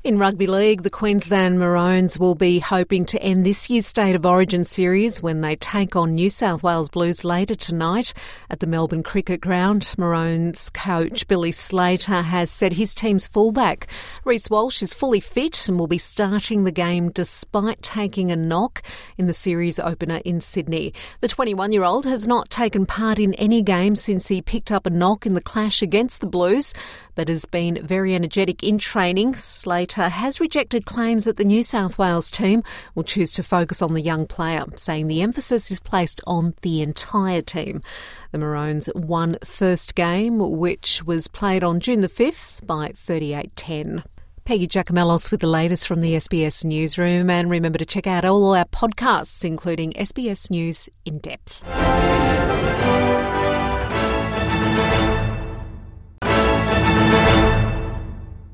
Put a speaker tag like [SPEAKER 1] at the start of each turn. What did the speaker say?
[SPEAKER 1] In rugby league, the Queensland Maroons will be hoping to end this year's State of Origin series when they take on New South Wales Blues later tonight at the Melbourne Cricket Ground. Maroons coach Billy Slater has said his team's fullback, Reece Walsh, is fully fit and will be starting the game despite taking a knock in the series opener in Sydney. The 21-year-old has not taken part in any game since he picked up a knock in the clash against the Blues, but has been very energetic in training. Slater has rejected claims that the New South Wales team will choose to focus on the young player, saying the emphasis is placed on the entire team. The Maroons won first game, which was played on June the 5th by 38-10. Peggy Giacomellos with the latest from the SBS Newsroom, and remember to check out all our podcasts, including SBS News In Depth.